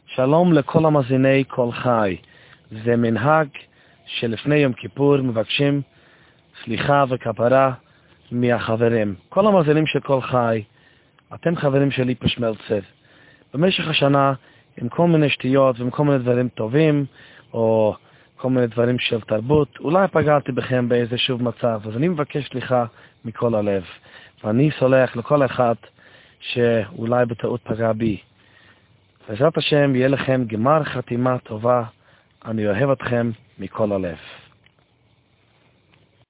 שלום לכל המאזיני כל חי. זה מנהג שלפני יום כיפור מבקשים סליחה וכפרה מהחברים. כל המאזינים של כל חי, אתם חברים שלי פשמלצר. במשך השנה, עם כל מיני שטויות ועם כל מיני דברים טובים, או כל מיני דברים של תרבות, אולי פגעתי בכם באיזה שוב מצב, אז אני מבקש סליחה מכל הלב. ואני סולח לכל אחד שאולי בטעות פגע בי. בעזרת השם יהיה לכם גמר חתימה טובה. אני אוהב אתכם מכל הלב.